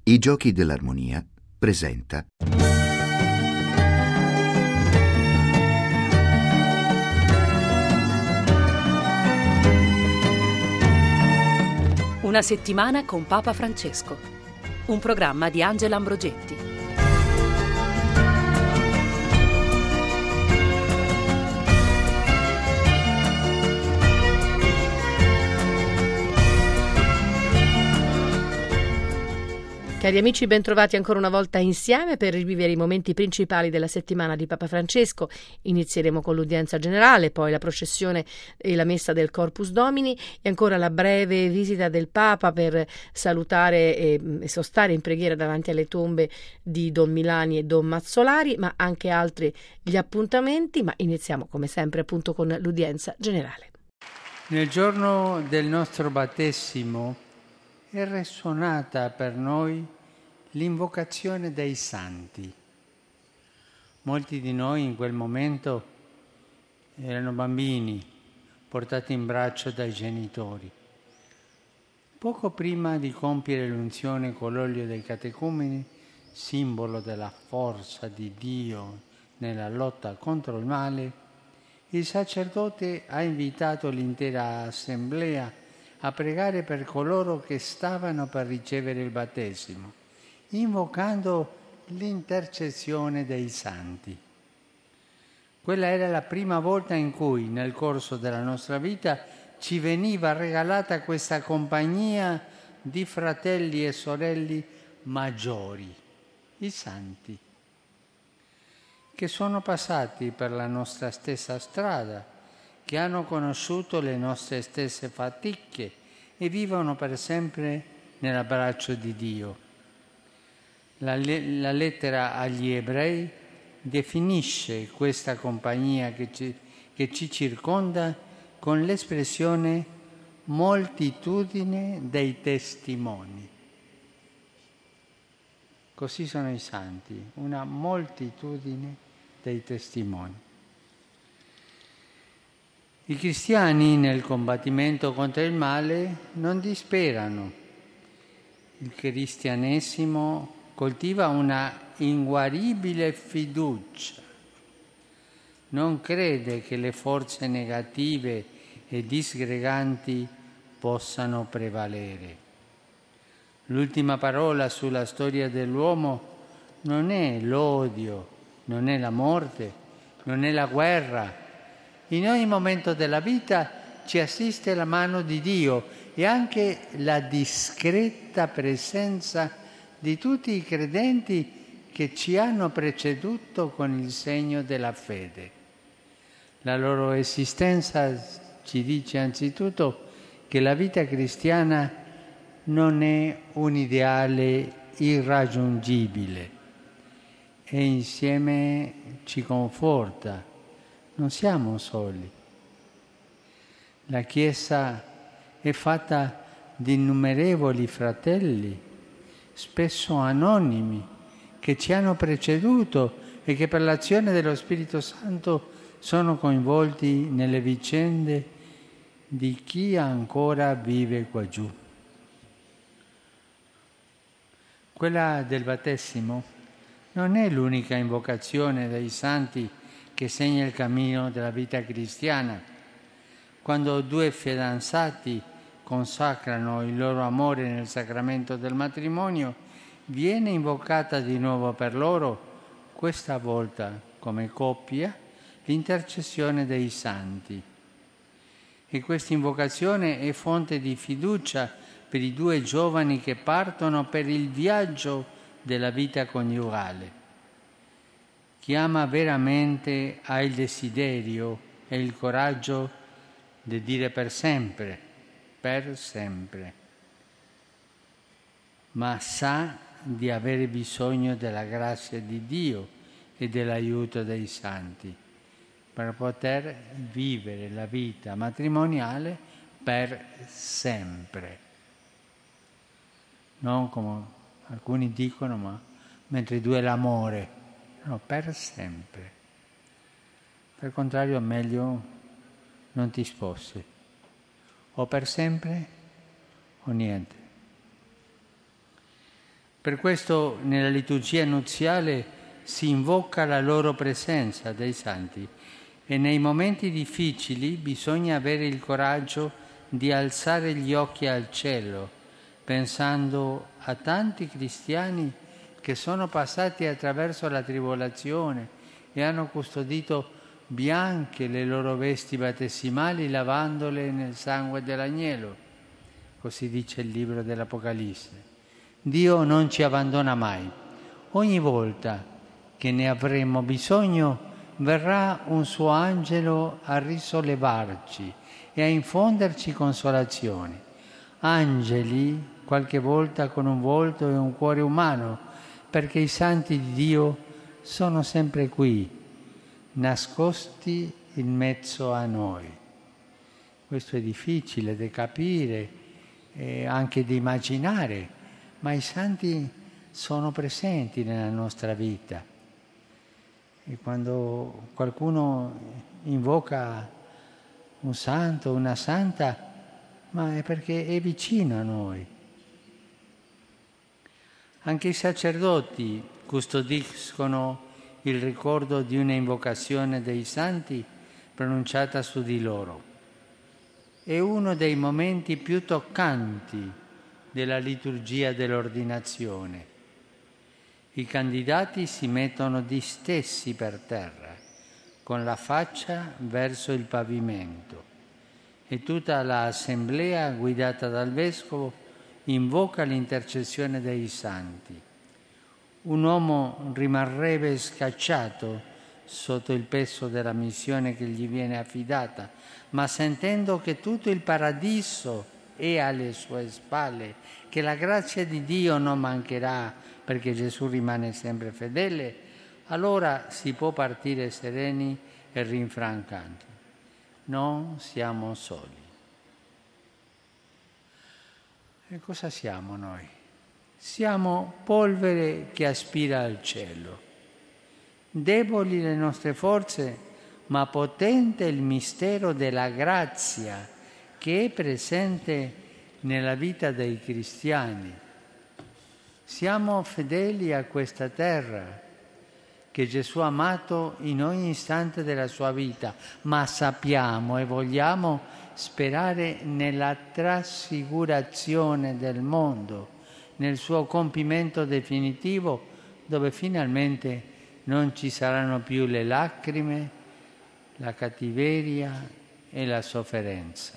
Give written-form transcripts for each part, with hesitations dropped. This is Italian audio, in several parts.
I Giochi dell'Armonia presenta Una settimana con Papa Francesco, un programma di Angela Ambrogetti. Cari amici, bentrovati ancora una volta insieme per rivivere i momenti principali della settimana di Papa Francesco. Inizieremo con l'udienza generale, poi la processione e la messa del Corpus Domini e ancora la breve visita del Papa per salutare e sostare in preghiera davanti alle tombe di Don Milani e Don Mazzolari, ma anche altri gli appuntamenti. Ma iniziamo come sempre appunto con l'udienza generale. Nel giorno del nostro battesimo è risuonata per noi l'invocazione dei santi. Molti di noi in quel momento erano bambini portati in braccio dai genitori. Poco prima di compiere l'unzione con l'olio dei catecumeni, simbolo della forza di Dio nella lotta contro il male, il sacerdote ha invitato l'intera assemblea a pregare per coloro che stavano per ricevere il battesimo, invocando l'intercessione dei santi. Quella era la prima volta in cui, nel corso della nostra vita, ci veniva regalata questa compagnia di fratelli e sorelle maggiori, i santi, che sono passati per la nostra stessa strada, che hanno conosciuto le nostre stesse fatiche e vivono per sempre nell'abbraccio di Dio. La lettera agli Ebrei definisce questa compagnia che ci circonda con l'espressione moltitudine dei testimoni. Così sono i santi, una moltitudine dei testimoni. I cristiani nel combattimento contro il male non disperano. Il cristianesimo coltiva una inguaribile fiducia. Non crede che le forze negative e disgreganti possano prevalere. L'ultima parola sulla storia dell'uomo non è l'odio, non è la morte, non è la guerra. In ogni momento della vita ci assiste la mano di Dio e anche la discreta presenza di tutti i credenti che ci hanno preceduto con il segno della fede. La loro esistenza ci dice anzitutto che la vita cristiana non è un ideale irraggiungibile e insieme ci conforta. Non siamo soli. La Chiesa è fatta di innumerevoli fratelli, spesso anonimi, che ci hanno preceduto e che per l'azione dello Spirito Santo sono coinvolti nelle vicende di chi ancora vive qua giù. Quella del battesimo non è l'unica invocazione dei santi che segna il cammino della vita cristiana. Quando due fidanzati consacrano il loro amore nel sacramento del matrimonio, viene invocata di nuovo per loro, questa volta come coppia, l'intercessione dei santi. E questa invocazione è fonte di fiducia per i due giovani che partono per il viaggio della vita coniugale. Chi ama veramente ha il desiderio e il coraggio di dire per sempre, ma sa di avere bisogno della grazia di Dio e dell'aiuto dei santi per poter vivere la vita matrimoniale per sempre. Non come alcuni dicono, ma mentre dura l'amore. No, per sempre. Per contrario, è meglio non ti sposi. O per sempre o niente. Per questo nella liturgia nuziale si invoca la loro presenza dei santi e nei momenti difficili bisogna avere il coraggio di alzare gli occhi al cielo, pensando a tanti cristiani che sono passati attraverso la tribolazione e hanno custodito bianche le loro vesti battesimali lavandole nel sangue dell'agnello. Così dice il libro dell'Apocalisse. Dio non ci abbandona mai. Ogni volta che ne avremo bisogno verrà un suo angelo a risollevarci e a infonderci consolazione. Angeli, qualche volta con un volto e un cuore umano, perché i santi di Dio sono sempre qui, nascosti in mezzo a noi. Questo è difficile da capire e anche di immaginare, ma i santi sono presenti nella nostra vita. E quando qualcuno invoca un santo, una santa, ma è perché è vicino a noi. Anche i sacerdoti custodiscono il ricordo di una invocazione dei santi pronunciata su di loro. È uno dei momenti più toccanti della liturgia dell'ordinazione. I candidati si mettono distesi per terra, con la faccia verso il pavimento, e tutta l'assemblea, guidata dal vescovo, invoca l'intercessione dei santi. Un uomo rimarrebbe scacciato sotto il peso della missione che gli viene affidata, ma sentendo che tutto il paradiso è alle sue spalle, che la grazia di Dio non mancherà perché Gesù rimane sempre fedele, allora si può partire sereni e rinfrancanti. Non siamo soli. E cosa siamo noi? Siamo polvere che aspira al cielo. Deboli le nostre forze, ma potente il mistero della grazia che è presente nella vita dei cristiani. Siamo fedeli a questa terra che Gesù ha amato in ogni istante della sua vita, ma sappiamo e vogliamo sperare nella trasfigurazione del mondo, nel suo compimento definitivo, dove finalmente non ci saranno più le lacrime, la cattiveria e la sofferenza.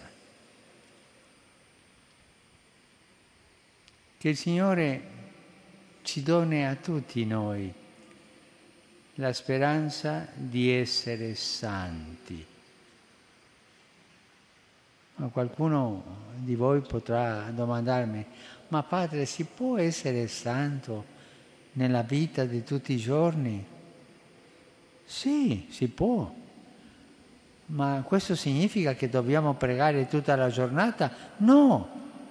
Che il Signore ci doni a tutti noi la speranza di essere santi. Ma qualcuno di voi potrà domandarmi: ma padre, si può essere santo nella vita di tutti i giorni? Sì, si può. Ma questo significa che dobbiamo pregare tutta la giornata? No.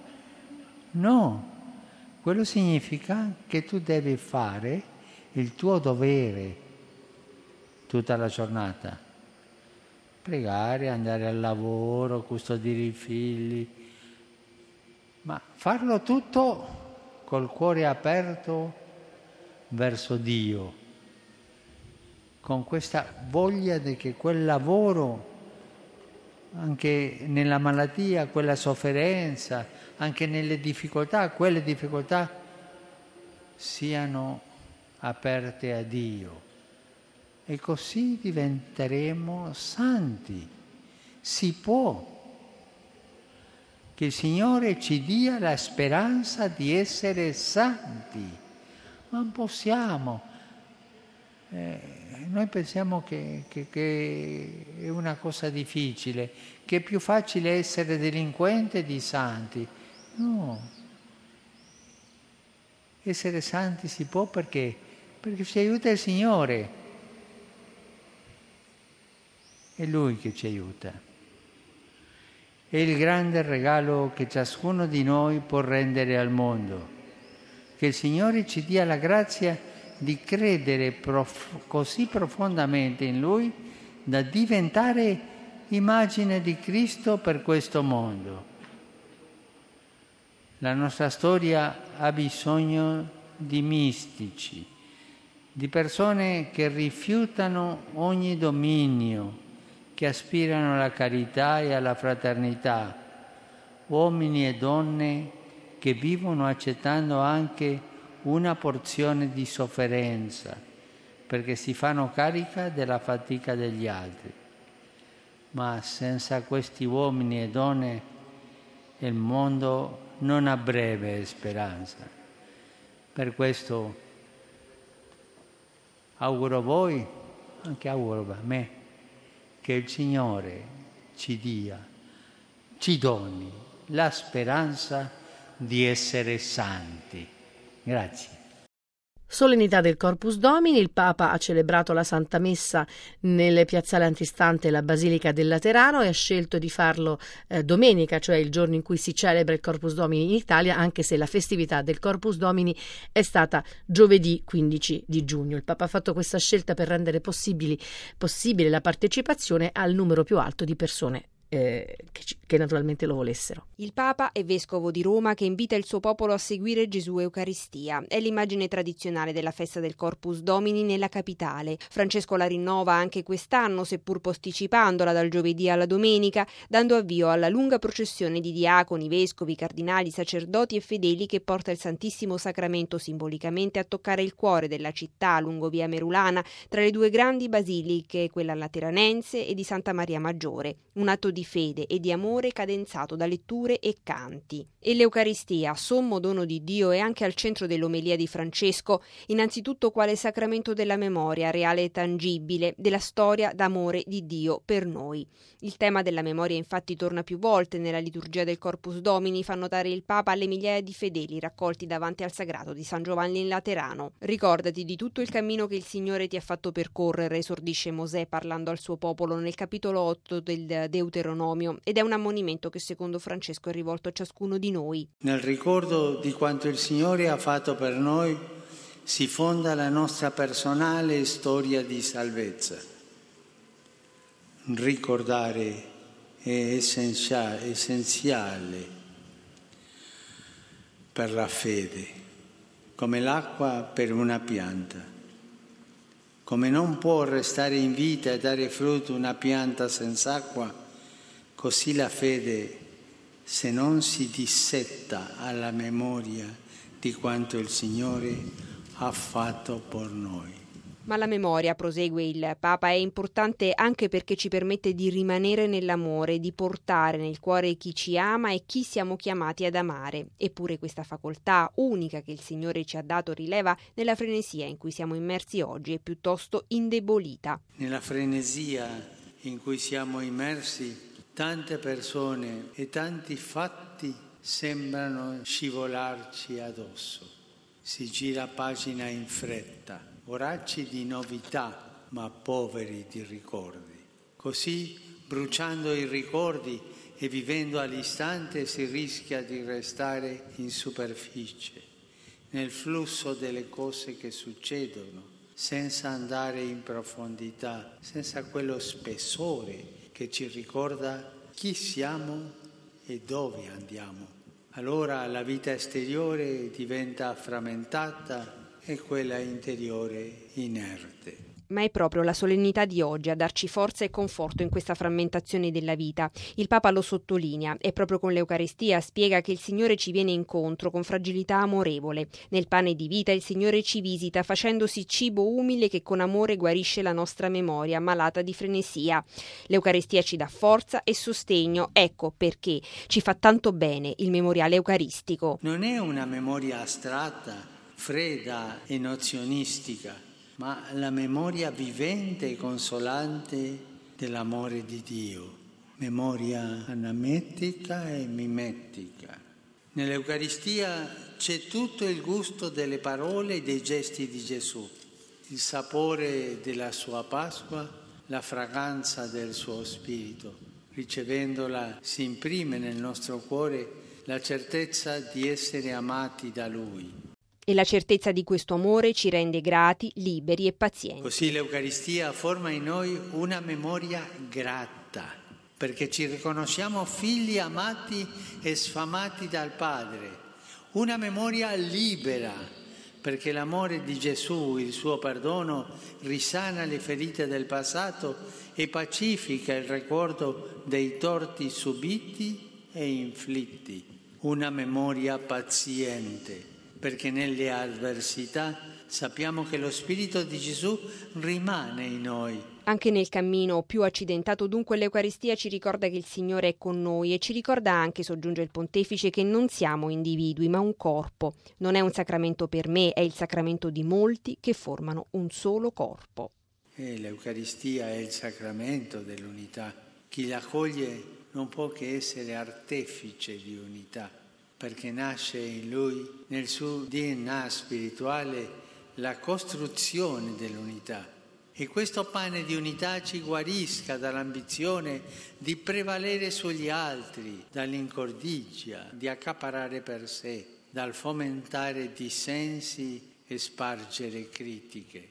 Quello significa che tu devi fare il tuo dovere tutta la giornata. Pregare, andare al lavoro, custodire i figli, ma farlo tutto col cuore aperto verso Dio, con questa voglia di che quel lavoro, anche nella malattia, quella sofferenza, anche nelle difficoltà, quelle difficoltà siano aperte a Dio. E così diventeremo santi. Si può. Che il Signore ci dia la speranza di essere santi. Ma non possiamo. Noi pensiamo che è una cosa difficile, che è più facile essere delinquente di santi. No. Essere santi si può perché ci aiuta il Signore. È Lui che ci aiuta. È il grande regalo che ciascuno di noi può rendere al mondo. Che il Signore ci dia la grazia di credere così profondamente in Lui da diventare immagine di Cristo per questo mondo. La nostra storia ha bisogno di mistici, di persone che rifiutano ogni dominio, che aspirano alla carità e alla fraternità, uomini e donne che vivono accettando anche una porzione di sofferenza, perché si fanno carica della fatica degli altri. Ma senza questi uomini e donne il mondo non ha breve speranza. Per questo auguro a voi, anche auguro a me, che il Signore ci doni la speranza di essere santi. Grazie. Solennità del Corpus Domini, il Papa ha celebrato la Santa Messa nel piazzale antistante la Basilica del Laterano e ha scelto di farlo domenica, cioè il giorno in cui si celebra il Corpus Domini in Italia, anche se la festività del Corpus Domini è stata giovedì 15 di giugno. Il Papa ha fatto questa scelta per rendere possibile la partecipazione al numero più alto di persone che naturalmente lo volessero. Il Papa è vescovo di Roma che invita il suo popolo a seguire Gesù Eucaristia. È l'immagine tradizionale della festa del Corpus Domini nella capitale. Francesco la rinnova anche quest'anno, seppur posticipandola dal giovedì alla domenica, dando avvio alla lunga processione di diaconi, vescovi, cardinali, sacerdoti e fedeli che porta il Santissimo Sacramento simbolicamente a toccare il cuore della città lungo via Merulana, tra le due grandi basiliche, quella lateranense e di Santa Maria Maggiore. Un atto di fede e di amore cadenzato da letture e canti. E l'Eucaristia, sommo dono di Dio, è anche al centro dell'omelia di Francesco, innanzitutto quale sacramento della memoria reale e tangibile, della storia d'amore di Dio per noi. Il tema della memoria infatti torna più volte nella liturgia del Corpus Domini, fa notare il Papa alle migliaia di fedeli raccolti davanti al sagrato di San Giovanni in Laterano. Ricordati di tutto il cammino che il Signore ti ha fatto percorrere, esordisce Mosè parlando al suo popolo nel capitolo 8 del Deuteronomio, ed è un ammonimento che secondo Francesco è rivolto a ciascuno di noi. Nel ricordo di quanto il Signore ha fatto per noi si fonda la nostra personale storia di salvezza. Ricordare è essenziale per la fede, come l'acqua per una pianta. Come non può restare in vita e dare frutto una pianta senza acqua, così la fede, se non si dissetta alla memoria di quanto il Signore ha fatto per noi. Ma la memoria, prosegue il Papa, è importante anche perché ci permette di rimanere nell'amore, di portare nel cuore chi ci ama e chi siamo chiamati ad amare. Eppure questa facoltà unica che il Signore ci ha dato rileva nella frenesia in cui siamo immersi oggi è piuttosto indebolita. Nella frenesia in cui siamo immersi, tante persone e tanti fatti sembrano scivolarci addosso. Si gira pagina in fretta. Voracci di novità, ma poveri di ricordi. Così, bruciando i ricordi e vivendo all'istante, si rischia di restare in superficie, nel flusso delle cose che succedono, senza andare in profondità, senza quello spessore che ci ricorda chi siamo e dove andiamo. Allora la vita esteriore diventa frammentata e quella interiore inerte. Ma è proprio la solennità di oggi a darci forza e conforto in questa frammentazione della vita. Il Papa lo sottolinea e proprio con l'Eucaristia spiega che il Signore ci viene incontro con fragilità amorevole. Nel pane di vita il Signore ci visita facendosi cibo umile che con amore guarisce la nostra memoria malata di frenesia. L'Eucaristia ci dà forza e sostegno, ecco perché ci fa tanto bene il memoriale eucaristico. Non è una memoria astratta, fredda e nozionistica, ma la memoria vivente e consolante dell'amore di Dio, memoria anametica e mimetica. Nell'Eucaristia c'è tutto il gusto delle parole e dei gesti di Gesù, il sapore della sua Pasqua, la fragranza del suo Spirito. Ricevendola si imprime nel nostro cuore la certezza di essere amati da Lui. E la certezza di questo amore ci rende grati, liberi e pazienti. Così l'Eucaristia forma in noi una memoria grata, perché ci riconosciamo figli amati e sfamati dal Padre. Una memoria libera, perché l'amore di Gesù, il suo perdono, risana le ferite del passato e pacifica il ricordo dei torti subiti e inflitti. Una memoria paziente, perché nelle avversità sappiamo che lo Spirito di Gesù rimane in noi. Anche nel cammino più accidentato, dunque, l'Eucaristia ci ricorda che il Signore è con noi e ci ricorda anche, soggiunge il Pontefice, che non siamo individui ma un corpo. Non è un sacramento per me, è il sacramento di molti che formano un solo corpo. L'Eucaristia è il sacramento dell'unità. Chi l'accoglie non può che essere artefice di unità, perché nasce in lui, nel suo DNA spirituale, la costruzione dell'unità. E questo pane di unità ci guarisca dall'ambizione di prevalere sugli altri, dall'incordigia, di accaparrare per sé, dal fomentare dissensi e spargere critiche.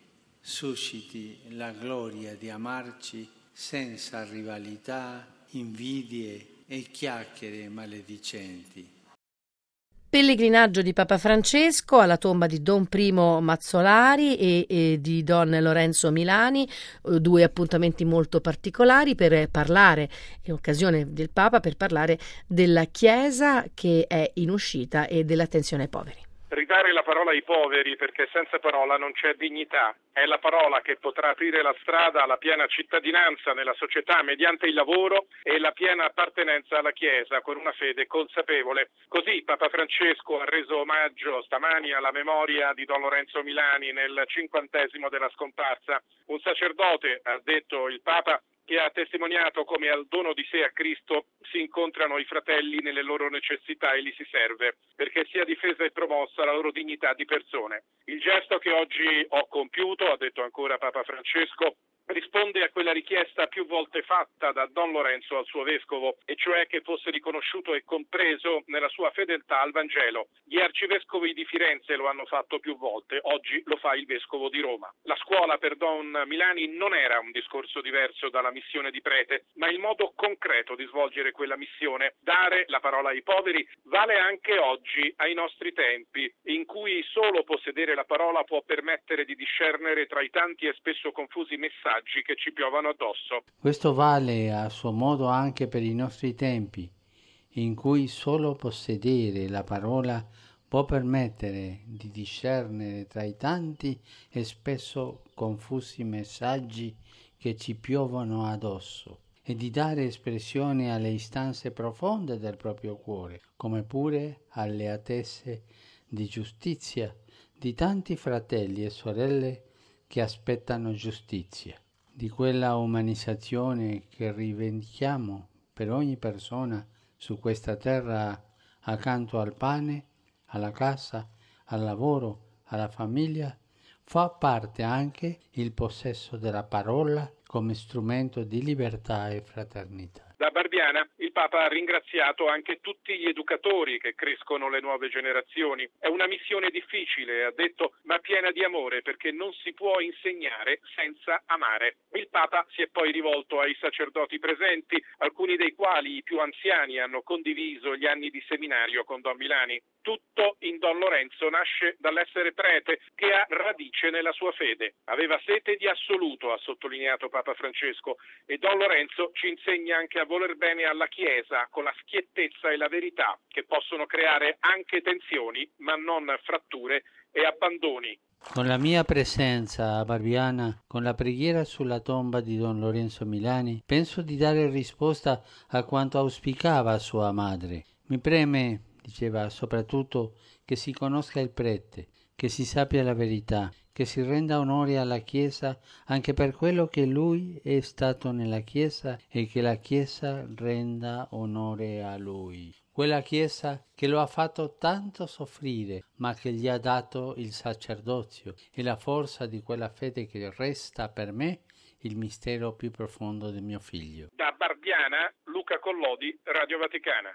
Susciti la gloria di amarci senza rivalità, invidie e chiacchiere maledicenti. Pellegrinaggio di Papa Francesco alla tomba di Don Primo Mazzolari e di Don Lorenzo Milani, due appuntamenti molto particolari per parlare, in occasione del Papa, per parlare della Chiesa che è in uscita e dell'attenzione ai poveri. Ridare la parola ai poveri, perché senza parola non c'è dignità. È la parola che potrà aprire la strada alla piena cittadinanza nella società mediante il lavoro e la piena appartenenza alla Chiesa con una fede consapevole. Così Papa Francesco ha reso omaggio stamani alla memoria di Don Lorenzo Milani nel 50° della scomparsa. Un sacerdote, ha detto il Papa, che ha testimoniato come al dono di sé a Cristo si incontrano i fratelli nelle loro necessità e li si serve, perché sia difesa e promossa la loro dignità di persone. Il gesto che oggi ho compiuto, ha detto ancora Papa Francesco, risponde a quella richiesta più volte fatta da Don Lorenzo al suo vescovo, e cioè che fosse riconosciuto e compreso nella sua fedeltà al Vangelo. Gli arcivescovi di Firenze lo hanno fatto più volte, oggi lo fa il vescovo di Roma. La scuola per Don Milani non era un discorso diverso dalla missione di prete, ma il modo concreto di svolgere quella missione. Dare la parola ai poveri vale anche oggi, ai nostri tempi, in cui solo possedere la parola può permettere di discernere tra i tanti e spesso confusi messaggi che ci piovano addosso. Questo vale a suo modo anche per i nostri tempi, in cui solo possedere la parola può permettere di discernere tra i tanti e spesso confusi messaggi che ci piovono addosso e di dare espressione alle istanze profonde del proprio cuore, come pure alle attese di giustizia di tanti fratelli e sorelle che aspettano giustizia, di quella umanizzazione che rivendichiamo per ogni persona su questa terra accanto al pane, alla casa, al lavoro, alla famiglia, fa parte anche il possesso della parola come strumento di libertà e fraternità. Da Barbiana il Papa ha ringraziato anche tutti gli educatori che crescono le nuove generazioni. È una missione difficile, ha detto, ma piena di amore, perché non si può insegnare senza amare. Il Papa si è poi rivolto ai sacerdoti presenti, alcuni dei quali, i più anziani, hanno condiviso gli anni di seminario con Don Milani. Tutto in Don Lorenzo nasce dall'essere prete, che ha radice nella sua fede. Aveva sete di assoluto, ha sottolineato Papa Francesco, e Don Lorenzo ci insegna anche a voler bene alla Chiesa con la schiettezza e la verità, che possono creare anche tensioni, ma non fratture e abbandoni. Con la mia presenza a Barbiana, con la preghiera sulla tomba di Don Lorenzo Milani, penso di dare risposta a quanto auspicava sua madre. Mi preme, diceva, soprattutto che si conosca il prete, che si sappia la verità, che si renda onore alla Chiesa anche per quello che lui è stato nella Chiesa e che la Chiesa renda onore a lui. Quella Chiesa che lo ha fatto tanto soffrire, ma che gli ha dato il sacerdozio e la forza di quella fede che resta per me il mistero più profondo del mio figlio. Da Barbiana, Luca Collodi, Radio Vaticana.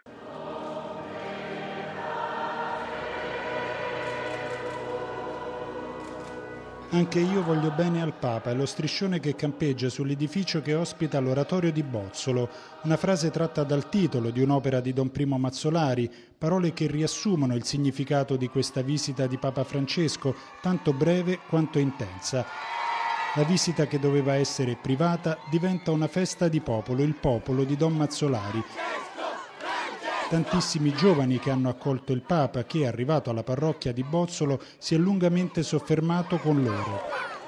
Anche io voglio bene al Papa, è lo striscione che campeggia sull'edificio che ospita l'oratorio di Bozzolo, una frase tratta dal titolo di un'opera di Don Primo Mazzolari, parole che riassumono il significato di questa visita di Papa Francesco, tanto breve quanto intensa. La visita, che doveva essere privata, diventa una festa di popolo, il popolo di Don Mazzolari. Tantissimi giovani che hanno accolto il Papa, che, arrivato alla parrocchia di Bozzolo, si è lungamente soffermato con loro.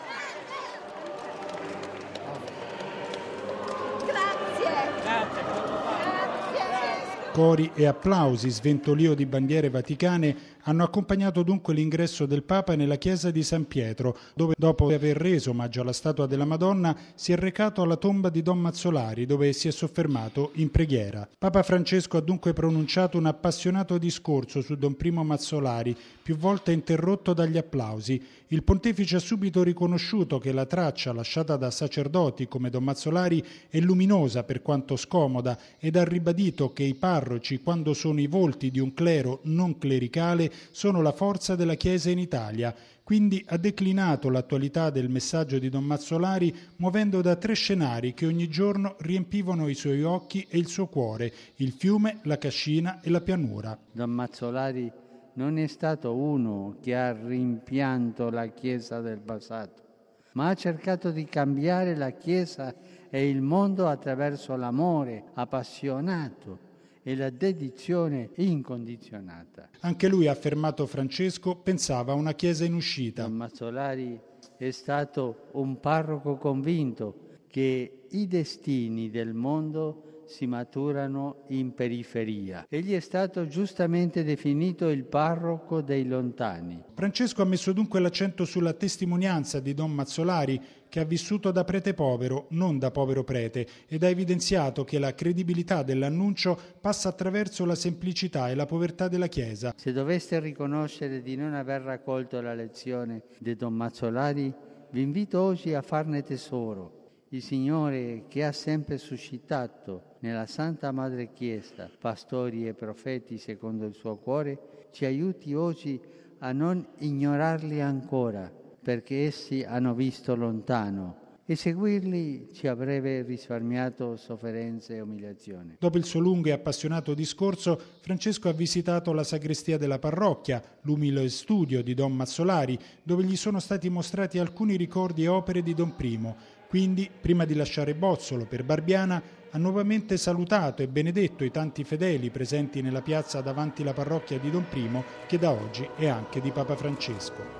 Cori e applausi, sventolio di bandiere vaticane hanno accompagnato dunque l'ingresso del Papa nella chiesa di San Pietro, dove, dopo aver reso omaggio alla statua della Madonna, si è recato alla tomba di Don Mazzolari, dove si è soffermato in preghiera. Papa Francesco ha dunque pronunciato un appassionato discorso su Don Primo Mazzolari, più volte interrotto dagli applausi. Il pontefice ha subito riconosciuto che la traccia lasciata da sacerdoti come Don Mazzolari è luminosa per quanto scomoda ed ha ribadito che i parroci, quando sono i volti di un clero non clericale, sono la forza della Chiesa in Italia. Quindi ha declinato l'attualità del messaggio di Don Mazzolari muovendo da 3 scenari che ogni giorno riempivano i suoi occhi e il suo cuore: il fiume, la cascina e la pianura. Don Mazzolari non è stato uno che ha rimpianto la Chiesa del passato, ma ha cercato di cambiare la Chiesa e il mondo attraverso l'amore appassionato e la dedizione incondizionata. Anche lui, ha affermato Francesco, pensava a una Chiesa in uscita. Don Mazzolari è stato un parroco convinto che i destini del mondo si maturano in periferia. Egli è stato giustamente definito il parroco dei lontani. Francesco ha messo dunque l'accento sulla testimonianza di Don Mazzolari, che ha vissuto da prete povero, non da povero prete, ed ha evidenziato che la credibilità dell'annuncio passa attraverso la semplicità e la povertà della Chiesa. Se doveste riconoscere di non aver raccolto la lezione di Don Mazzolari, vi invito oggi a farne tesoro. Il Signore, che ha sempre suscitato nella Santa Madre Chiesa pastori e profeti secondo il suo cuore, ci aiuti oggi a non ignorarli ancora, perché essi hanno visto lontano, e seguirli ci avrebbe risparmiato sofferenze e umiliazioni. Dopo il suo lungo e appassionato discorso, Francesco ha visitato la sagrestia della parrocchia, l'umile studio di Don Mazzolari, dove gli sono stati mostrati alcuni ricordi e opere di Don Primo. Quindi, prima di lasciare Bozzolo per Barbiana, ha nuovamente salutato e benedetto i tanti fedeli presenti nella piazza davanti la parrocchia di Don Primo, che da oggi è anche di Papa Francesco.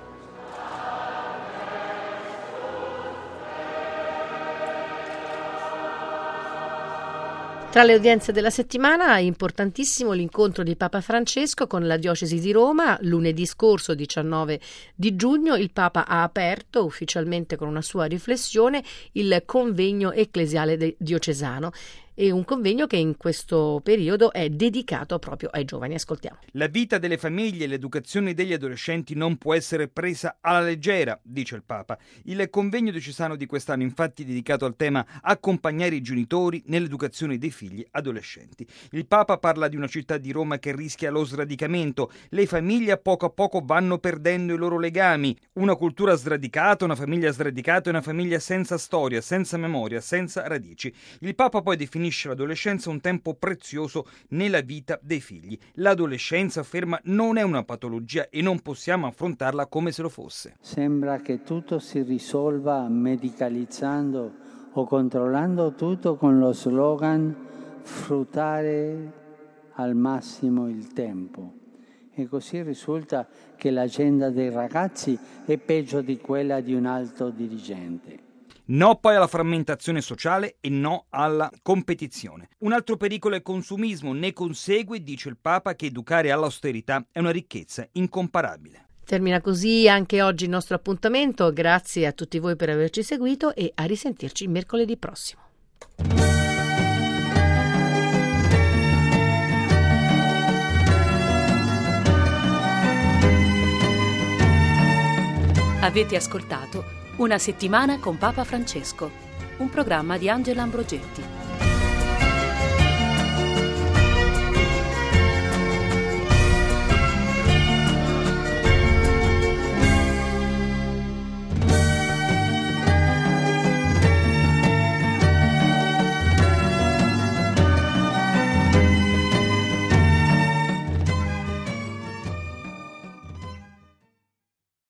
Tra le udienze della settimana è importantissimo l'incontro di Papa Francesco con la diocesi di Roma. Lunedì scorso, 19 di giugno, il Papa ha aperto ufficialmente con una sua riflessione il convegno ecclesiale diocesano. E un convegno che in questo periodo è dedicato proprio ai giovani. Ascoltiamo. La vita delle famiglie e l'educazione degli adolescenti non può essere presa alla leggera, dice il Papa. Il convegno diocesano di quest'anno infatti è dedicato al tema accompagnare i genitori nell'educazione dei figli adolescenti. Il Papa parla di una città di Roma che rischia lo sradicamento. Le famiglie a poco vanno perdendo i loro legami. Una cultura sradicata, una famiglia sradicata è una famiglia senza storia, senza memoria, senza radici. Il Papa poi definisce l'adolescenza un tempo prezioso nella vita dei figli. L'adolescenza, afferma, non è una patologia e non possiamo affrontarla come se lo fosse. Sembra che tutto si risolva medicalizzando o controllando tutto con lo slogan sfruttare al massimo il tempo. E così risulta che l'agenda dei ragazzi è peggio di quella di un alto dirigente. No poi alla frammentazione sociale e no alla competizione. Un altro pericolo è il consumismo. Ne consegue, dice il Papa, che educare all'austerità è una ricchezza incomparabile. Termina così anche oggi il nostro appuntamento. Grazie a tutti voi per averci seguito e a risentirci mercoledì prossimo. Avete ascoltato Una settimana con Papa Francesco, un programma di Angela Ambrogetti.